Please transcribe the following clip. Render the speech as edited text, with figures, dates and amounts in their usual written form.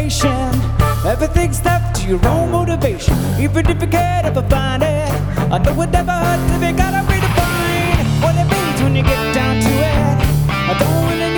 destination. Everything's left to your own motivation. Even if you can't ever find it, I know it never hurts if you gotta redefine what it means when you get down to it. I don't really